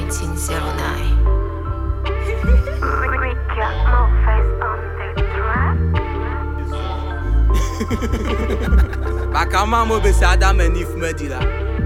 1909. Bakama mo be sada manif medila.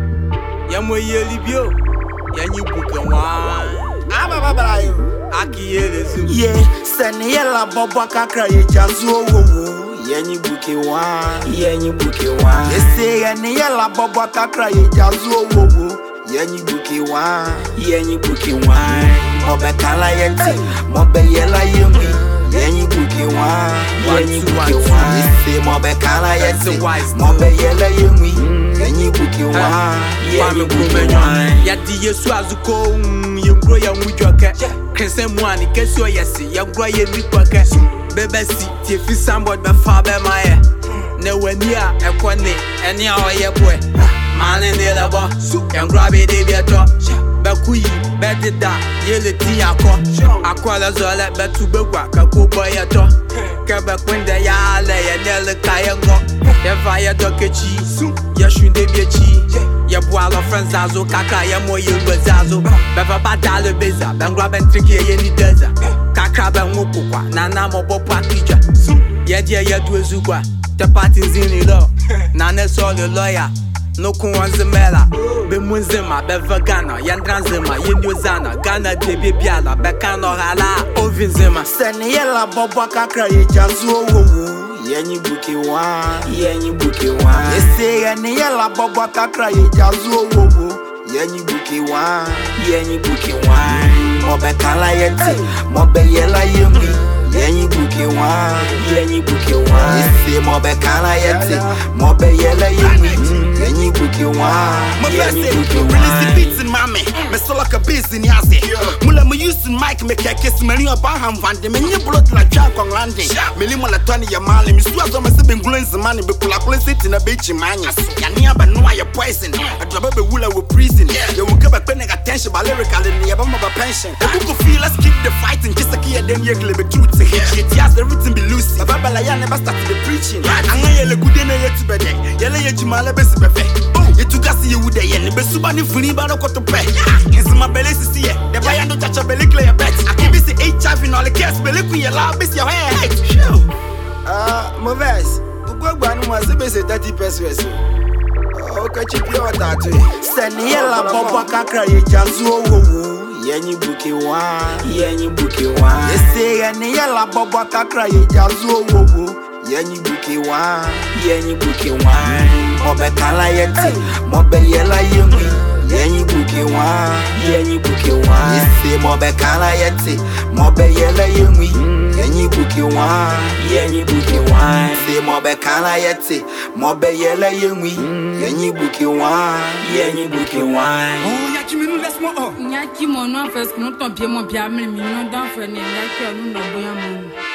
Yamo yeli bio. Yanyi buka wa. Baba yo. Aki yele zu. Yeah, send yella bobo kakra ye jazu wo. Yanyi buke wa. Yanyi buke wa. Yes say yani yella bobo kakra ye jazu wo. Yanyi buke wa. Yanyi buke wa. Mobe kala yenti. Mobe yella yemi. Yanyi buke wa. Yanyi buke wa. Yes say mobe kala yenti. Mobe yella yemi. Yanyi buke wa. Yanyi buke wa. Yadi yesu azuko. Yengro ya mujwake. Kense mwani kesyo yesi. Yengro ye nikwake. Bebesi tiefi sambod be fa be maye. Ne wania ekwane eni a oye boy. Mane ne lebo. Yengro be de bieto. Bekuyi bedida yele ti akọ. Akwala zole betu begwa kako boy to. Kebe kwende ya ale ye nele kayengo. Eva ye dokechi. Ye shunde biechi. Ye boalo friends azo kaka ye mo ye wezazo. Beva badale beza. Bengro ben triki ye ni deza. Kaka ben ngukukwa. Nana mo bopa tija. Ye die ye duezugwa. Te party zini lo. Nane sole lawyer. No kuwanzimela. Be munzima. Be vegana. Yandranzima. Yendiozana. Gana de bibiala. Be kano hala. Ovinzima. Send yella bobo kakra ye jazu wo. Yanyi buke wa. Yanyi buke wa. Yes say yani yella bobo kakra ye jazu wo. Yanyi buke wa. Yanyi buke wa. Mobe kala yenti. Mobe yella yemi. Yanyi buke wa. Yanyi buke wa. Yes say mobe kala yenti. Mobe yella yemi. Yanyi buke wa. Yanyi buke wa. Release the beats in mommy. Me so like a biz in yazi. Mula me using mic me kiss me ni abaham vande me nye blood like jack on landing. Me li mola tani ya mali me suwa zo me se ben glowing money be kula kula sit na beach manya. Ya ni aba no ya poison. Adraba be wula we prison. Ya wuka be paying attention by lyrical ni ya ba mo ba pension. E go feel let's keep the fighting just like them ye glebe truth to hit. Shit yes everything be loose. Baba la ya never start the preaching. Anga yele gude na yetu bede. Yele ye jimala be se be fe. You took us you would ye be subani funi ba no koto pe. Yes my belly see ye. The buy no touch a belly clear bet. I can be see HIV in all the case belly ku ye la be see your head. Moves. Ugwa no was be say 30%. Okay, chip your tattoo. Send yella bobo kakra ye jazu wo. Yanyi buke wa. Yanyi buke wa. Yes say yani yella bobo kakra ye jazu wo. Yanyi buke wa. Yanyi buke wa. Mobe kala yenti. Mobe yella yemi. Yanyi buke wa. Yanyi buke wa. Yes say mobe kala yenti. Mobe yella yemi. Yanyi buke wa. Yanyi buke wa. Say mobe kala yenti. Mobe yella yemi. Yanyi buke wa. Yanyi buke wa. Oh, ya kimi nu laisse-moi oh. Nyaki mon nom fait ce que nous t'en pied mon pied mais nous dans faire ni nyaki nous non boya mon.